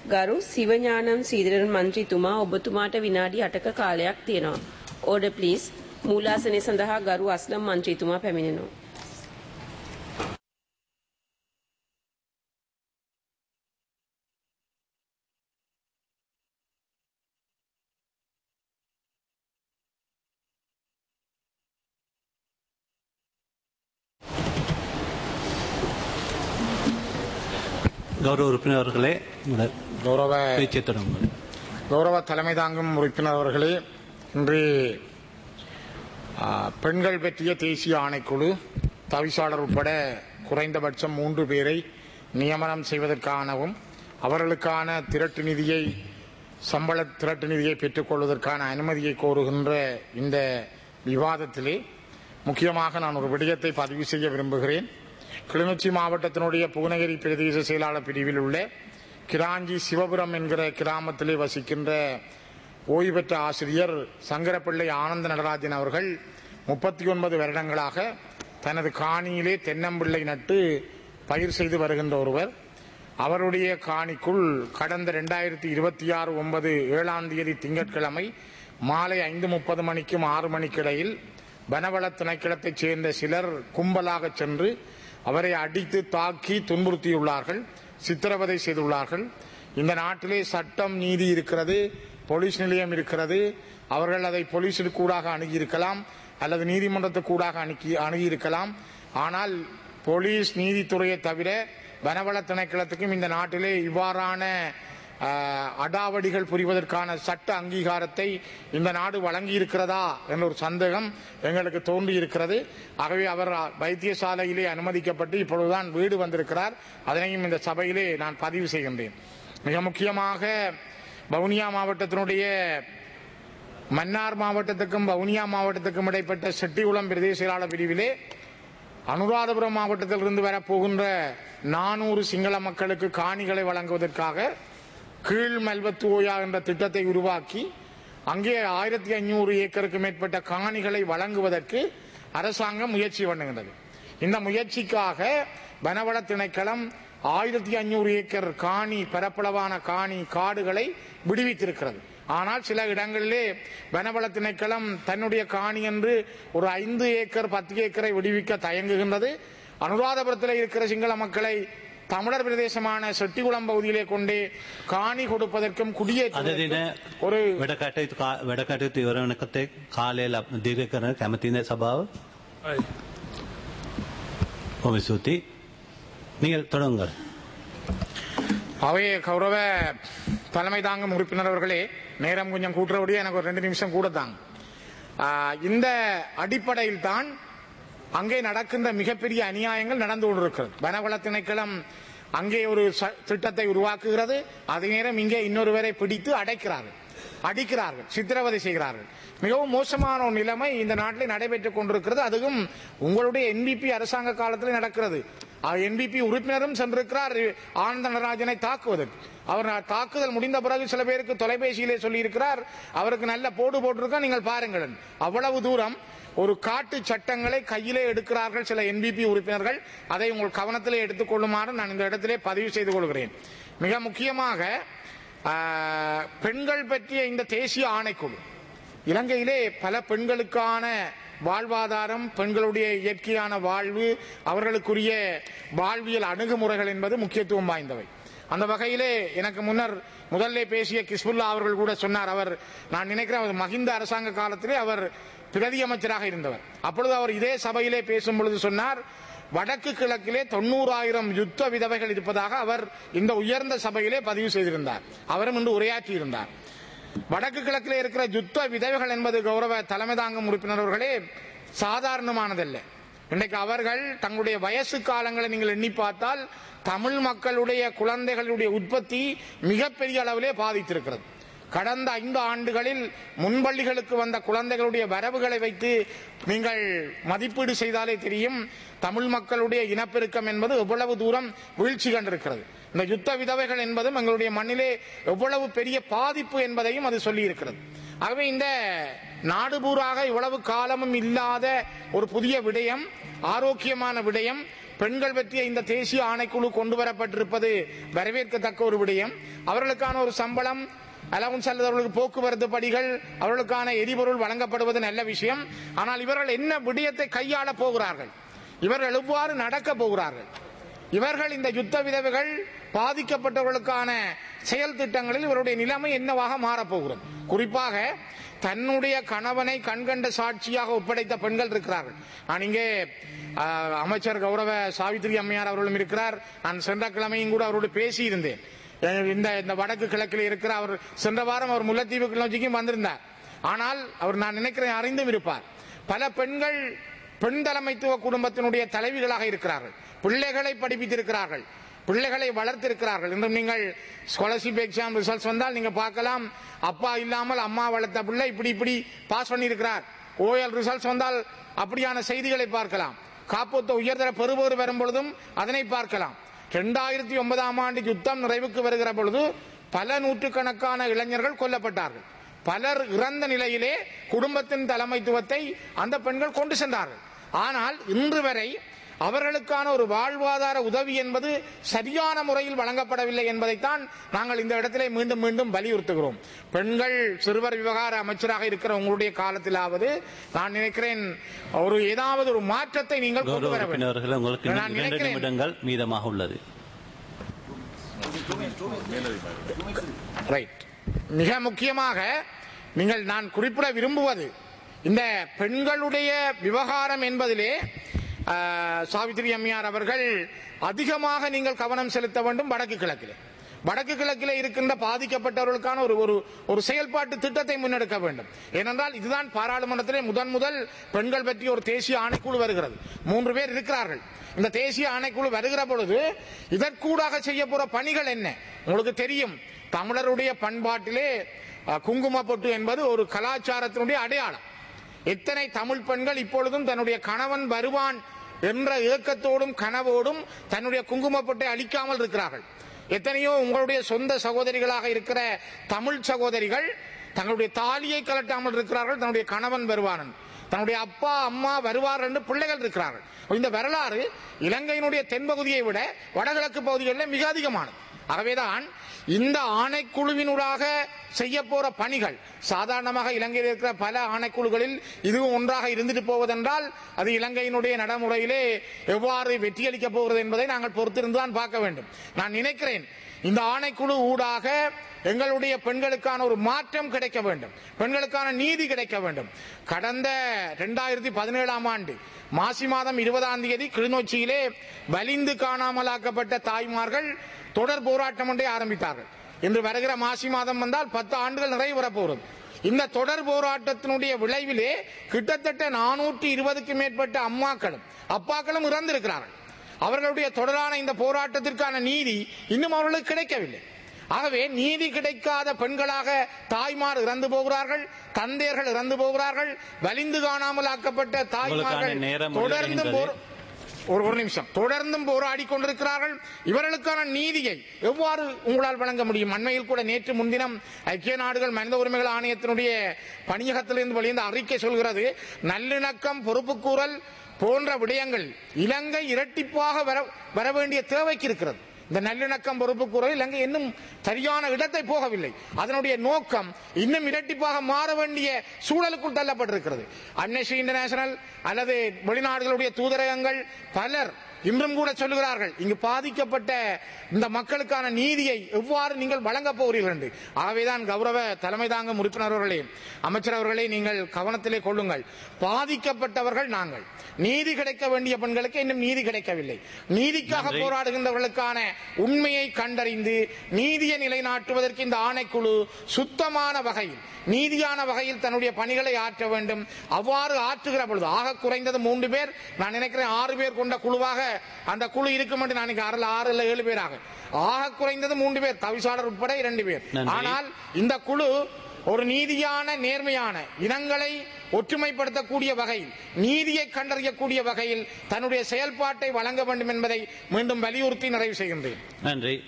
ගරු සිවඥානම් සීදරන් මන්ත්‍රීතුමා ඔබතුමාට විනාඩි 8ක කාලයක් තියෙනවා. Order please. මූලාසනය සඳහා ගරු අස්ලම් මන්ත්‍රීතුමා පැමිණෙනවා. கௌரவ உறுப்பினர் அவர்களே, கௌரவ தலைமை தாங்கும் உறுப்பினர் அவர்களே, இன்று பெண்கள் பற்றிய தேசிய ஆணைக்குழு தவிசாளர் உட்பட குறைந்தபட்சம் 3 பேரை நியமனம் செய்வதற்கானவும் அவர்களுக்கான சம்பள திரட்டு நிதியை பெற்றுக்கொள்வதற்கான அனுமதியை கோருகின்ற இந்த விவாதத்திலே முக்கியமாக நான் ஒரு விடயத்தை பதிவு செய்ய விரும்புகிறேன். கிளிநொச்சி மாவட்டத்தினுடைய பூநகரி பிரதேச செயலாளர் பிரிவில் உள்ள கிராஞ்சி சிவபுரம் என்கிற கிராமத்திலே வசிக்கின்ற ஓய்வு பெற்ற ஆசிரியர் சங்கரப்பிள்ளை ஆனந்த நடராஜன் அவர்கள் 39 வருடங்களாக தனது காணியிலே தென்னம்பிள்ளை நட்டு பயிர் செய்து வருகின்ற ஒருவர். அவருடைய காணிக்குள் கடந்த 2026/9 திங்கட்கிழமை மாலை 5:30 மணிக்கும் 6 மணிக்கு இடையில் வனவள திணைக்களத்தைச் சேர்ந்த சிலர் கும்பலாக சென்று அவரை அடித்து தாக்கி துன்புறுத்தியுள்ளார்கள், சித்திரவதை செய்துள்ளார்கள். இந்த நாட்டிலே சட்டம் நீதி இருக்கிறது, போலீஸ் நிலையம் இருக்கிறது. அவர்கள் அதை போலீஸுக்கு கூடாக அணுகியிருக்கலாம் அல்லது நீதிமன்றத்துக்கு கூடாக அணுகியிருக்கலாம். ஆனால் போலீஸ் நீதித்துறையை தவிர வனவள திணைக்களத்துக்கும் இந்த நாட்டிலே இவ்வாறான அடாவடிகள் புரிவதற்கான சட்ட அங்கீகாரத்தை இந்த நாடு வழங்கி இருக்கிறதா என்ற ஒரு சந்தேகம் எங்களுக்கு தோன்றி இருக்கிறது. ஆகவே அவர் வைத்தியசாலையிலே அனுமதிக்கப்பட்டு இப்பொழுதுதான் வீடு வந்திருக்கிறார். அதனையும் இந்த சபையிலே நான் பதிவு செய்கின்றேன். மிக முக்கியமாக வவுனியா மாவட்டத்தினுடைய மன்னார் மாவட்டத்துக்கும் வவுனியா மாவட்டத்துக்கும் இடைப்பட்ட செட்டிகுளம் பிரதேச செயலாளர் பிரிவிலே அனுராதபுரம் மாவட்டத்திலிருந்து வரப்போகின்ற 400 சிங்கள மக்களுக்கு காணிகளை வழங்குவதற்காக கீழ் மல்வத்துவோயா என்ற திட்டத்தை உருவாக்கி அங்கே 1500 ஏக்கருக்கு மேற்பட்ட காணிகளை வழங்குவதற்கு அரசாங்கம் முயற்சி பண்ணுகின்றது. இந்த முயற்சிக்காக வனவள திணைக்களம் 1500 ஏக்கர் காணி பரப்பளவான காடுகளை விடுவித்திருக்கிறது. ஆனால் சில இடங்களிலே வனவள திணைக்களம் தன்னுடைய காணி என்று ஒரு 5 ஏக்கர் 10 ஏக்கரை விடுவிக்க தயங்குகின்றது. அனுராதபுரத்தில் இருக்கிற சிங்கள மக்களை தமிழர் பிரதேசமான செட்டிகுளம் பகுதியிலே கொண்டே காணி கொடுப்பதற்கும் ஒரு වැඩකටයුතු ඉවර වෙනකත් කාලය දීර්ඝ කරන කැමති නැහැ සභාව. ඔබසුති நீங்கள் தொடங்குங்கள். அவை கௌரவ தலைமை தாங்கும் உறுப்பினர் அவர்களே, நேரம் கொஞ்சம் கூட்டுறபடியே எனக்கு ஒரு 2 நிமிஷம் கூட தாங்க. இந்த அடிப்படையில் தான் அங்கே நடக்கின்ற மிகப்பெரிய அநியாயங்கள் நடந்து கொண்டிருக்கிறது. வனவள திணைக்களம் அங்கே ஒரு திட்டத்தை உருவாக்குகிறது, அதே நேரம் இங்கே இன்னொருவரை பிடித்து அடிக்கிறார்கள், சித்திரவதை செய்கிறார்கள். மிகவும் மோசமான ஒரு நிலைமை இந்த நாட்டில் நடைபெற்றுக் கொண்டிருக்கிறது. அதுவும் உங்களுடைய என்பிபி அரசாங்க காலத்தில் நடக்கிறது. என்பிபி உறுப்பினரும் சென்றிருக்கிறார் ஆனந்த நடராஜனை தாக்குவதற்கு. அவர் தாக்குதல் முடிந்த பிறகு சில பேருக்கு தொலைபேசியிலே சொல்லி இருக்கிறார், அவருக்கு நல்ல போட்டிருக்க நீங்கள் பாருங்கள். அவ்வளவு தூரம் ஒரு காட்டு சட்டங்களை கையிலே எடுக்கிறார்கள் சில என்பிபி உறுப்பினர்கள். அதை உங்கள் கவனத்திலே எடுத்துக்கொள்ளுமாறு நான் இந்த இடத்திலே பதிவு செய்து கொள்கிறேன். மிக முக்கியமாக பெண்கள் பற்றிய இந்த தேசிய ஆணைக்குழு இலங்கையிலே பல பெண்களுக்கான வாழ்வாதாரம், பெண்களுடைய இயற்கையான வாழ்வு, அவர்களுக்குரிய வாழ்வியல் அணுகுமுறைகள் என்பது முக்கியத்துவம் வாய்ந்தவை. அந்த வகையிலே எனக்கு முதல்ல பேசிய கிஸ்புல்லா அவர்கள் கூட சொன்னார், நான் நினைக்கிறேன் மஹிந்த அரசாங்க காலத்திலே அவர் பிரதி அமைச்சராக இருந்தவர். அப்பொழுது அவர் இதே சபையிலே பேசும் பொழுது சொன்னார், வடக்கு கிழக்கிலே 90,000 யுத்த விதவைகள் இருப்பதாக அவர் இந்த உயர்ந்த சபையிலே பதிவு செய்திருந்தார். அவரும் இன்று உரையாற்றி இருந்தார். வடக்கு கிழக்கிலே இருக்கிற யுத்த விதவைகள் என்பது கௌரவ தலைமை தாங்கும் உறுப்பினர்களே சாதாரணமானதல்ல. இன்றைக்கு அவர்கள் தங்களுடைய வயசு காலங்களை நீங்கள் எண்ணி பார்த்தால் தமிழ் மக்களுடைய குழந்தைகளுடைய உற்பத்தி மிகப்பெரிய அளவிலே பாதித்திருக்கிறது. கடந்த 5 ஆண்டுகளில் முன்பள்ளிகளுக்கு வந்த குழந்தைகளுடைய வரவுகளை வைத்து நீங்கள் மதிப்பீடு செய்தாலே தெரியும் தமிழ் மக்களுடைய இனப்பெருக்கம் என்பது எவ்வளவு தூரம் வீழ்ச்சி கண்டிருக்கிறது. இந்த யுத்த விதவைகள் என்பதும் எங்களுடைய மண்ணிலே எவ்வளவு பெரிய பாதிப்பு என்பதையும் அது சொல்லி இருக்கிறது. ஆகவே இந்த நாடு பூராக இவ்வளவு காலமும் இல்லாத ஒரு புதிய விடயம், ஆரோக்கியமான விடயம், பெண்கள் பற்றிய இந்த தேசிய ஆணைக்குழு கொண்டு வரப்பட்டிருப்பது வரவேற்கத்தக்க ஒரு விடயம். அவர்களுக்கான ஒரு சம்பளம், அலவன்ஸ் அல்லது அவர்களுக்கு போக்குவரத்து படிகள், அவர்களுக்கான எரிபொருள் வழங்கப்படுவது நல்ல விஷயம். ஆனால் இவர்கள் என்ன விடயத்தை கையாள போகிறார்கள், இவர்கள் எவ்வாறு நடக்க போகிறார்கள், இவர்கள் இந்த யுத்த விதவைகள் பாதிக்கப்பட்டவர்களுக்கான செயல் திட்டங்களில் இவருடைய நிலைமை என்னவாக மாறப்போகிறது. குறிப்பாக தன்னுடைய கணவனை கண்கண்ட சாட்சியாக ஒப்படைத்த பெண்கள் இருக்கிறார்கள். நான் இங்கே அமைச்சர் கௌரவ சாவித்திரி அம்மையார் அவர்களும் இருக்கிறார். நான் சென்ற கிழமையும் கூட அவரோடு பேசியிருந்தேன். இந்த வடக்கு கிழக்கில் இருக்கிற அவர் சென்ற வாரம் அவர் முல்லைத்தீவு கிளர்ச்சிக்கும் வந்திருந்தார். ஆனால் அவர் நான் நினைக்கிறேன் அறிந்தும் இருப்பார். பல பெண்கள் பெண் தலைமைத்துவ குடும்பத்தினுடைய தலைவிகளாக இருக்கிறார்கள், பிள்ளைகளை படிப்பித்திருக்கிறார்கள், பிள்ளைகளை வளர்த்திருக்கிறார்கள். இன்றும் நீங்கள் ஸ்காலர்ஷிப் எக்ஸாம் ரிசல்ட்ஸ் வந்தால் நீங்க பார்க்கலாம், அப்பா இல்லாமல் அம்மா வளர்த்த பிள்ளை இப்படி பாஸ் பண்ணியிருக்கிறார். ஓஎல் ரிசல்ட்ஸ் வந்தால் அப்படியான செய்திகளை பார்க்கலாம். காப்போத்த உயர்தர பெறுபேறு வரும் பொழுதும் அதனை பார்க்கலாம். 2009ஆம் ஆண்டு யுத்தம் நிறைவுக்கு வருகிற பொழுது பல நூற்றுக்கணக்கான இளைஞர்கள் கொல்லப்பட்டார்கள். பலர் இறந்த நிலையிலே குடும்பத்தின் தலைமைத்துவத்தை அந்த பெண்கள் கொண்டு சென்றார்கள். ஆனால் இன்று வரை அவர்களுக்கான ஒரு வாழ்வாதார உதவி என்பது சரியான முறையில் வழங்கப்படவில்லை என்பதைத்தான் நாங்கள் இந்த இடத்திலே மீண்டும் மீண்டும் வலியுறுத்துகிறோம். பெண்கள் சிறுவர் விவகார அமைச்சராக இருக்கிற உங்களுடைய காலத்திலாவது நான் நினைக்கிறேன் ஏதாவது ஒரு மாற்றத்தை நீங்கள் கொண்டு வர வேண்டும். நான் நினைக்கிறேன் மீதமாக உள்ளது. ரைட். மிக முக்கியமாக நான் குறிப்பிட விரும்புவது இந்த பெண்களுடைய விவகாரம் என்பதிலே சாவித்திரி அம்மையார் அவர்கள் அதிகமாக நீங்கள் கவனம் செலுத்த வேண்டும். வடக்கு கிழக்கிலே இருக்கின்ற பாதிக்கப்பட்டவர்களுக்கான ஒரு செயல்பாட்டு திட்டத்தை முன்னெடுக்க வேண்டும். ஏனென்றால் இதுதான் பாராளுமன்றத்திலே முதல் பெண்கள் பற்றி ஒரு தேசிய ஆணைக்குழு வருகிறது. 3 பேர் இருக்கிறார்கள். இந்த தேசிய ஆணைக்குழு வருகிற பொழுது இதற்கூடாக செய்ய போற பணிகள் என்ன உங்களுக்கு தெரியும். தமிழருடைய பண்பாட்டிலே குங்கும பொட்டு என்பது ஒரு கலாச்சாரத்தினுடைய அடையாளம். எத்தனை தமிழ் பெண்கள் இப்பொழுதும் தன்னுடைய கணவன் வருவான் என்ற ஏக்கத்தோடும் கனவோடும் தன்னுடைய குங்குமப்பொட்டை அளிக்காமல் இருக்கிறார்கள். எத்தனையோ உங்களுடைய சொந்த சகோதரிகளாக இருக்கிற தமிழ் சகோதரிகள் தங்களுடைய தாலியை கலட்டாமல் இருக்கிறார்கள். தன்னுடைய கணவன் வருவான், தன்னுடைய அப்பா அம்மா வருவார் என்று பிள்ளைகள் இருக்கிறார்கள். இந்த வரலாறு இலங்கையினுடைய தென்பகுதியை விட வடகிழக்கு பகுதிகளில் மிக அதிகமானது. ஆகவேதான் இந்த ஆணைக்குழுவினூடாக செய்ய போற பணிகள் சாதாரணமாக இலங்கையில் இருக்கிற பல ஆணைக்குழுகளில் இதுவும் ஒன்றாக இருந்துட்டு போவதென்றால் அது இலங்கையினுடைய நடைமுறையிலே எவ்வாறு வெற்றியளிக்க போகிறது என்பதை நாங்கள் பொறுத்திருந்துதான் பார்க்க வேண்டும். நான் நினைக்கிறேன் இந்த ஆணைக்குழு ஊடாக எங்களுடைய பெண்களுக்கான ஒரு மாற்றம் கிடைக்க வேண்டும், பெண்களுக்கான நீதி கிடைக்க வேண்டும். கடந்த 2017ஆம் ஆண்டு மாசி மாதம் 20ஆம் தேதி கிளிநொச்சியிலே வலிந்து காணாமலாக்கப்பட்ட தாய்மார்கள் தொடர் போராட்டம் ஒன்றை ஆரம்பித்தார்கள். இன்று வருகிற மாசி மாதம் வந்தால் 10 ஆண்டுகள் நிறைவு வரப்போகிறது. இந்த தொடர் போராட்டத்தினுடைய விளைவிலே கிட்டத்தட்ட 420க்கும் மேற்பட்ட அம்மாக்களும் அப்பாக்களும் இறந்திருக்கிறார்கள். அவர்களுடைய தொடரான இந்த போராட்டத்திற்கான நீதி இன்னும் அவர்களுக்கு கிடைக்கவில்லை. ஆகவே நீதி கிடைக்காத பெண்களாக தாய்மார் இறந்து போகிறார்கள், தந்தையர்கள் இறந்து போகிறார்கள். வலிந்து காணாமல் ஆக்கப்பட்ட தாய்மார்கள் தொடர்ந்தும் போராடி கொண்டிருக்கிறார்கள். இவர்களுக்கான நீதியை எவ்வாறு உங்களால் வழங்க முடியும்? அண்மையில் கூட நேற்று முன்தினம் ஐக்கிய நாடுகள் மனித உரிமைகள் ஆணையத்தினுடைய பணியகத்திலிருந்து வெளிவந்த அறிக்கை சொல்கிறது, நல்லிணக்கம், பொறுப்புக்கூறல் போன்ற விடயங்கள் இலங்கை இரட்டிப்பாக வர வேண்டிய தேவைக்கு இருக்கிறது. இந்த நல்லிணக்கம், பொறுப்புக்கூறல் இலங்கை இன்னும் சரியான இடத்தை போகவில்லை. அதனுடைய நோக்கம் இன்னும் இரட்டிப்பாக மாற வேண்டிய சூழலுக்குள் தள்ளப்பட்டிருக்கிறது. அம்னஸ்டி இன்டர்நேஷனல் அல்லது வெளிநாடுகளுடைய தூதரகங்கள் பலர் இன்றும் கூட சொல்லுகிறார்கள், இங்கு பாதிக்கப்பட்ட இந்த மக்களுக்கான நீதியை எவ்வாறு நீங்கள் வழங்க போகிறீர்கள் என்று. ஆகவேதான் கௌரவ தலைமை தாங்கும் உறுப்பினர் அவர்களே, அமைச்சர் அவர்களே, நீங்கள் கவனத்திலே கொள்ளுங்கள். பாதிக்கப்பட்டவர்கள் நாங்கள். நீதி கிடைக்க வேண்டிய பெண்களுக்கு இன்னும் நீதி கிடைக்கவில்லை. நீதிக்காக போராடுகின்றவர்களுக்கான உண்மையை கண்டறிந்து நீதியை நிலைநாட்டுவதற்கு இந்த ஆணைக்குழு சுத்தமான வகையில், நீதியான வகையில் தன்னுடைய பணிகளை ஆற்ற வேண்டும். அவ்வாறு ஆற்றுகிற பொழுது ஆக குறைந்தது 3 பேர், நான் நினைக்கிறேன் 6 பேர் கொண்ட குழுவாக அந்த குழு இருக்கும் என்று நான் 6 இல்ல 7 பேராக, ஆக குறைந்தது 3 பேர், தவிசாளர் உட்பட 2 பேர். ஆனால் இந்த குழு ஒரு நீதியான, நேர்மையான, இனங்களை ஒற்றுமைப்படுத்தக்கூடிய வகையில், நீதியை கண்டறியக்கூடிய வகையில் தன்னுடைய செயல்பாட்டை வழங்க வேண்டும் என்பதை மீண்டும் வலியுறுத்தி நிறைவு செய்கின்றேன். நன்றி.